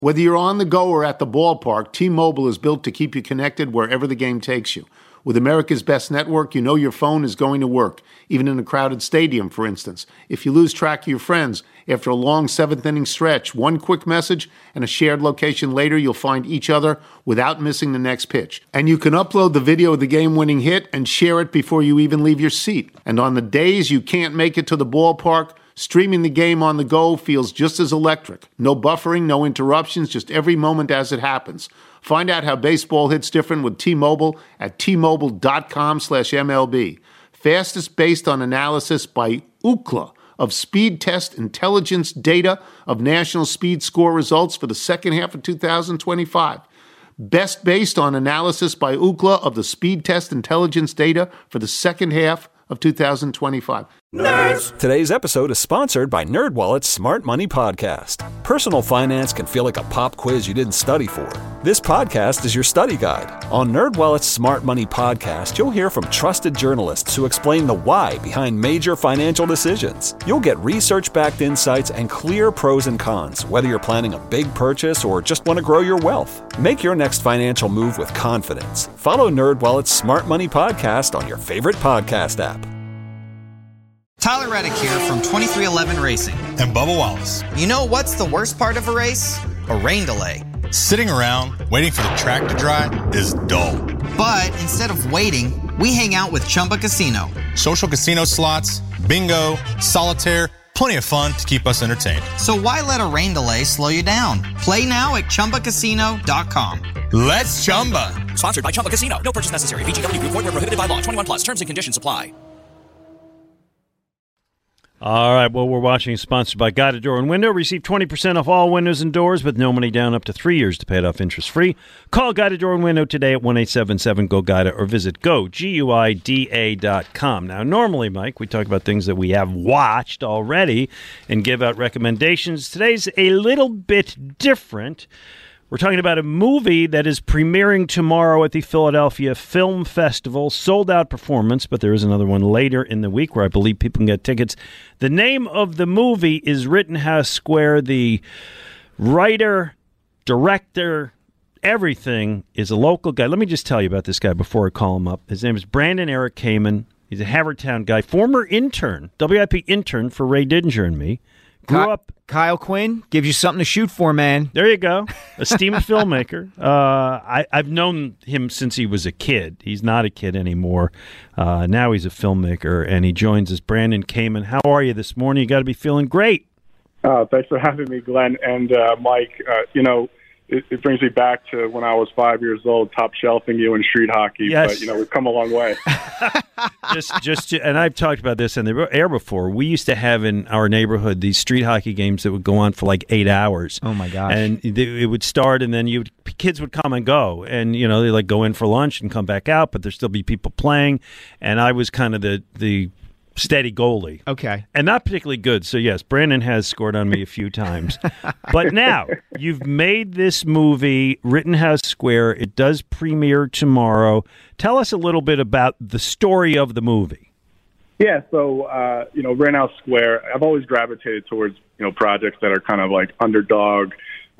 Whether you're on the go or at the ballpark, T-Mobile is built to keep you connected wherever the game takes you. With America's best network, you know your phone is going to work, even in a crowded stadium, for instance. If you lose track of your friends, after a long seventh-inning stretch, one quick message and a shared location later, you'll find each other without missing the next pitch. And you can upload the video of the game-winning hit and share it before you even leave your seat. And on the days you can't make it to the ballpark, streaming the game on the go feels just as electric. No buffering, no interruptions, just every moment as it happens. Find out how baseball hits different with T-Mobile at T-Mobile.com/MLB. Fastest based on analysis by Ookla of Speed Test Intelligence data of national speed score results for the second half of 2025. Best based on analysis by Ookla of the Speed Test Intelligence data for the second half of 2025. Nerds! Today's episode is sponsored by NerdWallet's Smart Money Podcast. Personal finance can feel like a pop quiz you didn't study for. This podcast is your study guide. On NerdWallet's Smart Money Podcast, you'll hear from trusted journalists who explain the why behind major financial decisions. You'll get research-backed insights and clear pros and cons, whether you're planning a big purchase or just want to grow your wealth. Make your next financial move with confidence. Follow NerdWallet's Smart Money Podcast on your favorite podcast app. Tyler Reddick here from 2311 Racing. And Bubba Wallace. You know what's the worst part of a race? A rain delay. Sitting around waiting for the track to dry is dull. But instead of waiting, we hang out with Chumba Casino. Social casino slots, bingo, solitaire, plenty of fun to keep us entertained. So why let a rain delay slow you down? Play now at ChumbaCasino.com. Let's Chumba. Sponsored by Chumba Casino. No purchase necessary. VGW Group. Void where prohibited by law. 21 plus. Terms and conditions apply. All right, well, we're watching sponsored by Guided Door and Window. Receive 20% off all windows and doors with no money down up to 3 years to pay it off interest-free. Call Guided Door and Window today at 1-877-GO-GUIDA or visit GUIDA.com. Now, normally, Mike, we talk about things that we have watched already and give out recommendations. Today's a little bit different. We're talking about a movie that is premiering tomorrow at the Philadelphia Film Festival. Sold-out performance, but there is another one later in the week where I believe people can get tickets. The name of the movie is Rittenhouse Square. The writer, director, everything is a local guy. Let me just tell you about this guy before I call him up. His name is Brandon Eric Kamen. He's a Havertown guy, former intern, WIP intern for Ray Didinger and me. Grew up. Kyle Quinn gives you something to shoot for, man. There you go. Esteemed filmmaker. I've known him since he was a kid. He's not a kid anymore. Now he's a filmmaker, and he joins us. Brandon Kamen, how are you this morning? You got to be feeling great. Thanks for having me, Glenn. And Mike, it brings me back to when I was 5 years old, top shelving you in street hockey. Yes. But, we've come a long way. And I've talked about this in the air before. We used to have in our neighborhood these street hockey games that would go on for like 8 hours. Oh, my gosh. And it would start, and then kids would come and go. And, they like go in for lunch and come back out, but there'd still be people playing. And I was kind of the steady goalie. Okay. And not particularly good. So, yes, Brandon has scored on me a few times. But now, you've made this movie, Rittenhouse Square. It does premiere tomorrow. Tell us a little bit about the story of the movie. Yeah, so, Rittenhouse Square, I've always gravitated towards, projects that are kind of like underdog,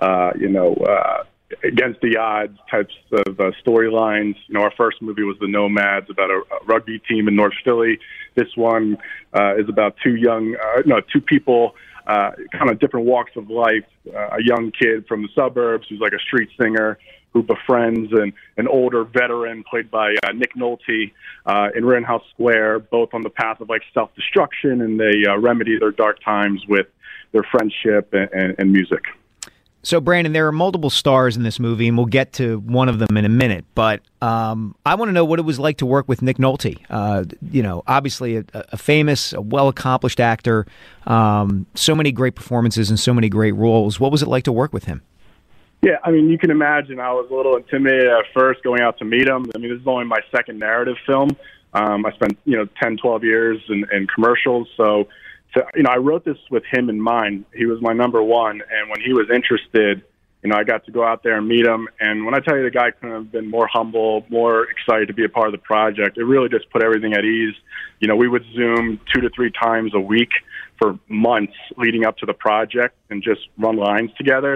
against the odds types of storylines. Our first movie was The Nomads, about a rugby team in North Philly. This one is about two people, kind of different walks of life. A young kid from the suburbs who's like a street singer who befriends an older veteran played by Nick Nolte in Rittenhouse Square, both on the path of like self-destruction, and they remedy their dark times with their friendship and music. So, Brandon, there are multiple stars in this movie, and we'll get to one of them in a minute. But I want to know what it was like to work with Nick Nolte. Obviously a famous, a well-accomplished actor, so many great performances and so many great roles. What was it like to work with him? Yeah, you can imagine I was a little intimidated at first going out to meet him. This is only my second narrative film. I spent, 10, 12 years in commercials, so I wrote this with him in mind. He was my number one, and when he was interested, I got to go out there and meet him. And when I tell you the guy couldn't have been more humble, more excited to be a part of the project, it really just put everything at ease. We would Zoom 2 to 3 times a week for months leading up to the project and just run lines together.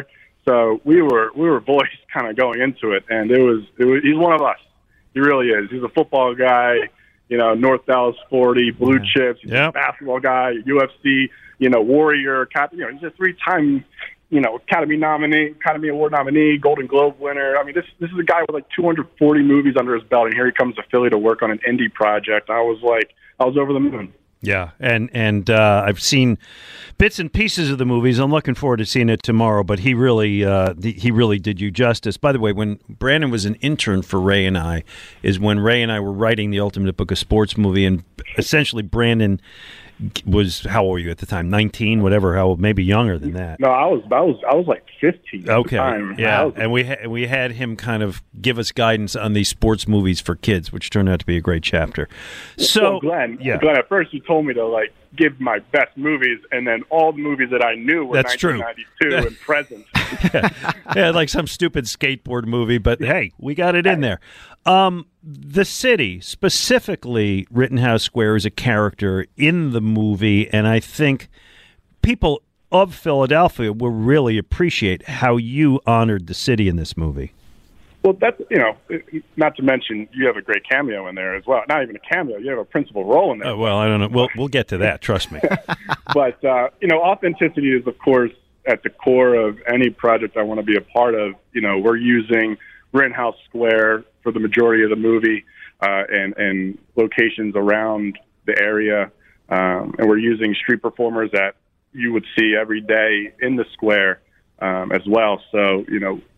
So we were boys kind of going into it, and it was he's one of us. He really is. He's a football guy, North Dallas 40, blue chips. He's a basketball guy, UFC, warrior. He's a 3-time, Academy Award nominee, Golden Globe winner. I mean, this is a guy with like 240 movies under his belt, and here he comes to Philly to work on an indie project. I was over the moon. Yeah, and I've seen bits and pieces of the movies. I'm looking forward to seeing it tomorrow. But he really did you justice. By the way, when Brandon was an intern for Ray and I, is when Ray and I were writing the Ultimate Book of Sports movie, and essentially Brandon was, how old were you at the time? 19, whatever. Maybe younger than that. No, I was like 15. Okay, at the time. Yeah, and we had him kind of give us guidance on these sports movies for kids, which turned out to be a great chapter. So, Glenn, at first you told me to give my best movies, and then all the movies that I knew were 1992 and present. Yeah, like some stupid skateboard movie, but hey, we got it in there. The city, specifically Rittenhouse Square, is a character in the movie, and I think people of Philadelphia will really appreciate how you honored the city in this movie. Well, that's, not to mention you have a great cameo in there as well. Not even a cameo, you have a principal role in there. Oh, well, I don't know. We'll get to that, trust me. But, authenticity is, of course, at the core of any project I want to be a part of. We're using Rittenhouse Square for the majority of the movie, and locations around the area. And we're using street performers that you would see every day in the square as well. So,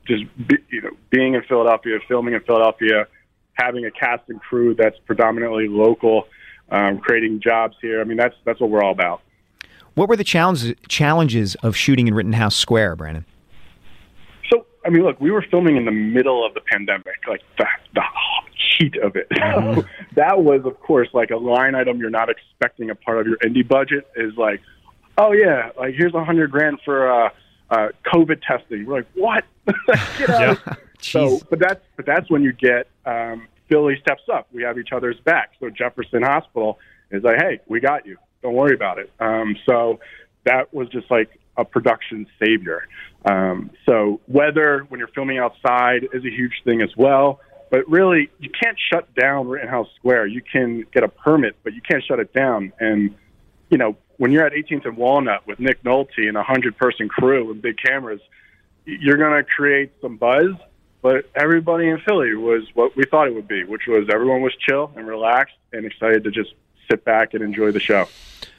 being in Philadelphia, filming in Philadelphia, having a cast and crew that's predominantly local, creating jobs here. I mean, that's what we're all about. What were the challenges of shooting in Rittenhouse Square, Brandon? So, I mean, look, we were filming in the middle of the pandemic, like the heat of it. So that was, of course, like a line item you're not expecting a part of your indie budget is like, oh yeah, like here's $100,000 for COVID testing. We're like, what? Get out. Yeah. So, but that's when you get Philly steps up. We have each other's back. So Jefferson Hospital is like, hey, we got you. Don't worry about it. So that was just like a production savior. So weather when you're filming outside is a huge thing as well. But really, you can't shut down Rittenhouse Square. You can get a permit, but you can't shut it down. And, when you're at 18th and Walnut with Nick Nolte and a 100-person crew and big cameras, you're going to create some buzz. But everybody in Philly was what we thought it would be, which was everyone was chill and relaxed and excited to just sit back and enjoy the show.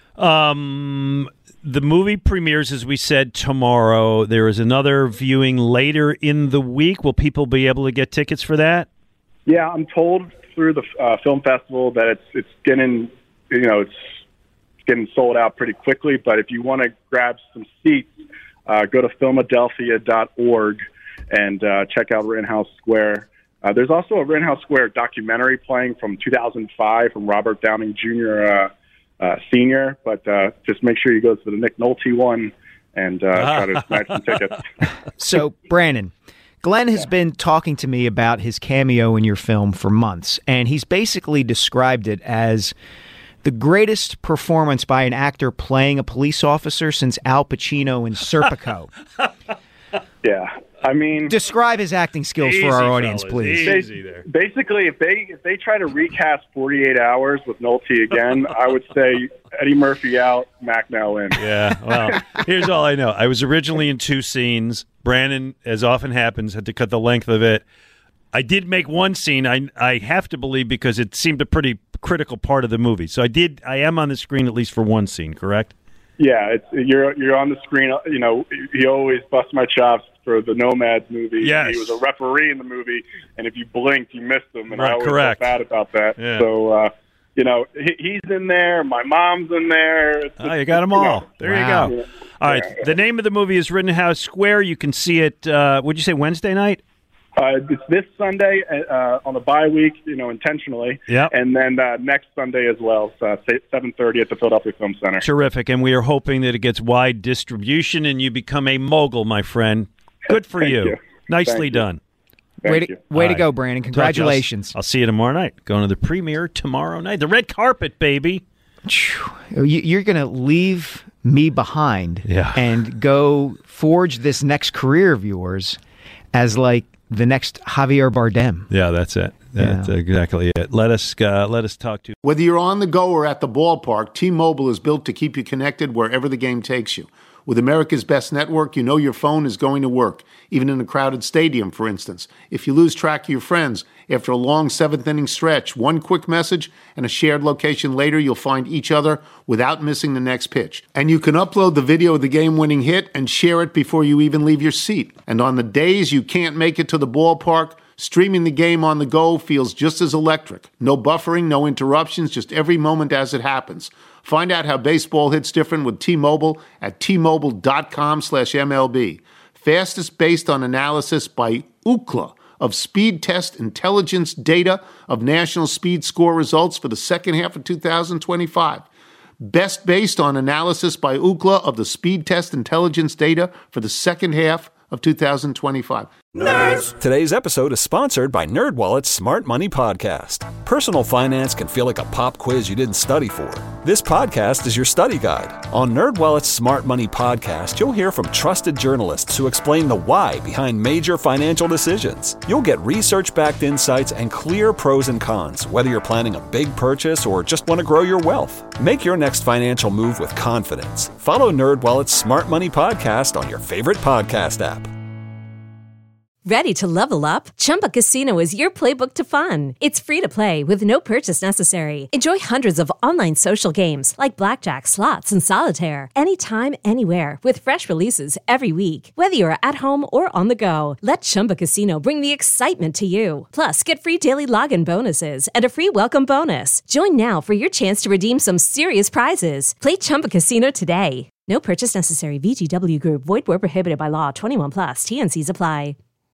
The movie premieres, as we said, tomorrow. There is another viewing later in the week. Will people be able to get tickets for that? Yeah, I'm told through the film festival that it's getting, it's getting sold out pretty quickly. But if you want to grab some seats, go to Philadelphia.org and check out Rittenhouse Square. There's also a Rittenhouse Square documentary playing from 2005 from Robert Downing Jr. Senior, but just make sure you go to the Nick Nolte one and try to snag some tickets. So, Brandon, Glenn has been talking to me about his cameo in your film for months, and he's basically described it as the greatest performance by an actor playing a police officer since Al Pacino in Serpico. Yeah. I mean, describe his acting skills for our audience, please. Basically, if they try to recast 48 Hours with Nolte again, I would say Eddie Murphy out, Macnell in. Yeah, well, here's all I know. I was originally in 2 scenes. Brandon, as often happens, had to cut the length of it. I did make one scene, I have to believe, because it seemed a pretty critical part of the movie. So I am on the screen at least for one scene, correct? Yeah, you're on the screen. He always busts my chops for the Nomads movie. Yes. He was a referee in the movie, and if you blinked, you missed him, and I always felt bad about that. Yeah. So, he's in there. My mom's in there. You got them all. There you go. Yeah. All right. The name of the movie is Rittenhouse Square. You can see it, would you say Wednesday night? It's this Sunday on the bye week, intentionally. Yep. And then next Sunday as well, 7:30 at the Philadelphia Film Center. Terrific. And we are hoping that it gets wide distribution and you become a mogul, my friend. Good for you. Nicely done. Way to go, Brandon. Congratulations. I'll see you tomorrow night. Going to the premiere tomorrow night. The red carpet, baby. You're going to leave me behind and go forge this next career of yours as like the next Javier Bardem. Yeah, that's it. That's exactly it. Let us talk to. Whether you're on the go or at the ballpark, T-Mobile is built to keep you connected wherever the game takes you. With America's best network, you know your phone is going to work, even in a crowded stadium, for instance. If you lose track of your friends after a long seventh-inning stretch, one quick message and a shared location later, you'll find each other without missing the next pitch. And you can upload the video of the game-winning hit and share it before you even leave your seat. And on the days you can't make it to the ballpark, streaming the game on the go feels just as electric. No buffering, no interruptions, just every moment as it happens. Find out how baseball hits different with T-Mobile at T-Mobile.com/MLB. Fastest based on analysis by Ookla of Speed Test Intelligence data of national speed score results for the second half of 2025. Best based on analysis by Ookla of the Speed Test Intelligence data for the second half of 2025. Nerds! Today's episode is sponsored by NerdWallet's Smart Money Podcast. Personal finance can feel like a pop quiz you didn't study for. This podcast is your study guide. On NerdWallet's Smart Money Podcast, you'll hear from trusted journalists who explain the why behind major financial decisions. You'll get research-backed insights and clear pros and cons, whether you're planning a big purchase or just want to grow your wealth. Make your next financial move with confidence. Follow NerdWallet's Smart Money Podcast on your favorite podcast app. Ready to level up? Chumba Casino is your playbook to fun. It's free to play with no purchase necessary. Enjoy hundreds of online social games like blackjack, slots, and solitaire anytime, anywhere with fresh releases every week. Whether you're at home or on the go, let Chumba Casino bring the excitement to you. Plus, get free daily login bonuses and a free welcome bonus. Join now for your chance to redeem some serious prizes. Play Chumba Casino today. No purchase necessary. VGW Group. Void where prohibited by law. 21 plus. TNCs apply.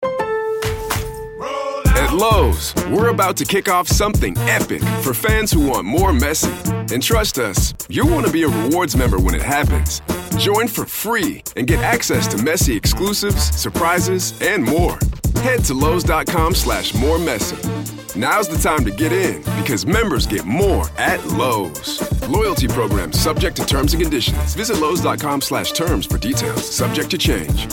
At Lowe's, we're about to kick off something epic for fans who want more Messi. And trust us, you'll want to be a rewards member when it happens. Join for free and get access to Messi exclusives, surprises, and more. Head to Lowe's.com/more Messi. Now's the time to get in because members get more at Lowe's. Loyalty program subject to terms and conditions. Visit Lowe's.com/terms for details. Subject to change.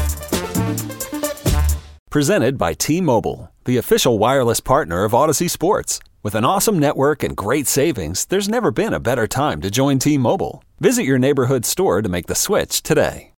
Presented by T-Mobile, the official wireless partner of Odyssey Sports. With an awesome network and great savings, there's never been a better time to join T-Mobile. Visit your neighborhood store to make the switch today.